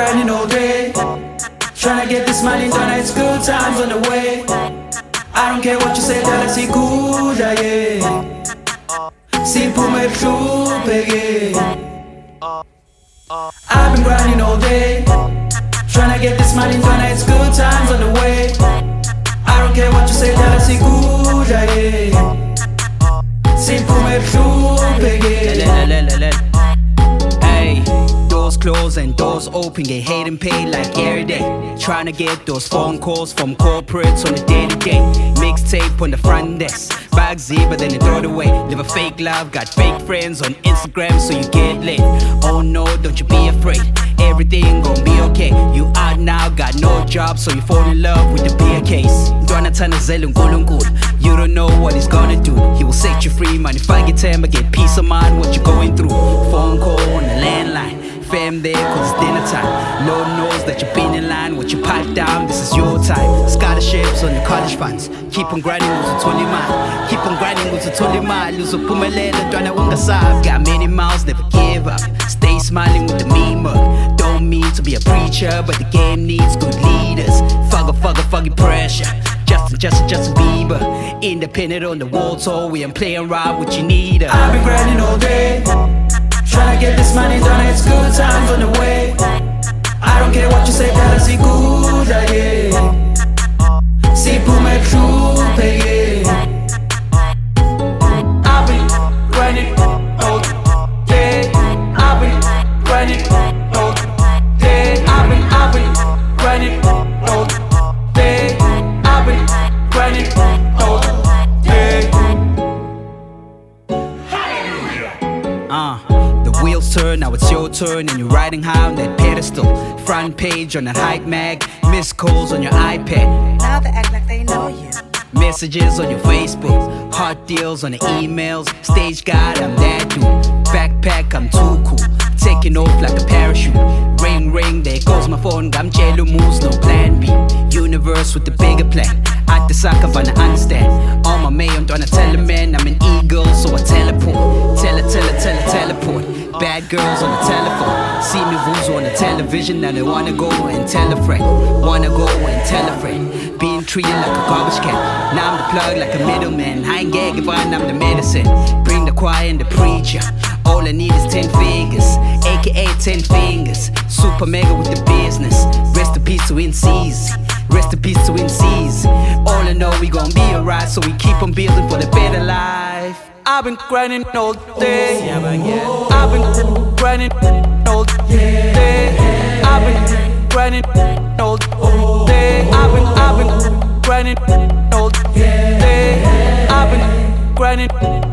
grinding all day, tryna get this money done, it's good times on the way. I don't care what you say, that I see good, yeah. See, pull my troop again. I've been grinding all day, tryna get this money done, it's good times on the way. I don't care what you say, that I see good, yeah. See, pull my troop again. Hey, doors closed and doors open, get hate and pay like every day. Trying to get those phone calls from corporates on a day-to-day. Mixtape on the front desk, bag Z but then they throw it away. Live a fake life, got fake friends on Instagram so you get lit. Oh no, don't you be afraid, everything gon' be okay. You out now, got no job, so you fall in love with the beer case. You don't know what he's gonna do. He will set you free, man. If I get time, I get peace of mind. What you going through? Phone call on the landline. Fam there, cause it's dinner time. Lord knows that you've been in line. What you pipe down, this is your time. Scholarships on your college funds. Keep on grinding, uzuthola imali. Keep on grinding, uzuthola imali. Uzophumelela, ntwana ungasabi. Got many miles, never give up. Stay smiling with the meme mug. Don't mean to be a preacher, but the game needs good leaders. Fuggy pressure. Justin Bieber. Independent on the wall tour. We ain't playing around with you need her. I've been grinding all day, tryna get this money done, it's good times on the way. I don't care what you say, that I see good, yeah. See, pull my troop again. I've been grinding all day, I've been grinding all day, I've been grinding all day, I've been grinding all day. The wheels turn, now it's your turn, and you're riding high on that pedestal. Front page on that hype mag, missed calls on your iPad. Now they act like they know you. Messages on your Facebook, hot deals on the emails. Stage guide, I'm that dude. Backpack, I'm too cool. Taking off like a parachute. Ring, ring, there goes my phone. I'm jello moves, no plan B. Universe with the bigger plan. At the sack, I wanna understand. All my mayon, don't I tell a man I'm an eagle, so I teleport. Teleport. Bad girls on the telephone. See me vuzo on the television, now they wanna go and tell a friend. Wanna go and tell a friend. Being treated like a garbage can. Now I'm the plug like a middleman. I ain't gagging, but I'm the medicine. Bring the choir and the preacher. All I need is 10 figures, aka 10 fingers. Super mega with the business. Rest in peace to NCs. Rest in peace to NCs. All I know, we gon' be alright, so we keep on building for the better life. I've been grinding all day. I've been grinding all day. I've been grinding all day. I've been grinding all day. I've been grinding.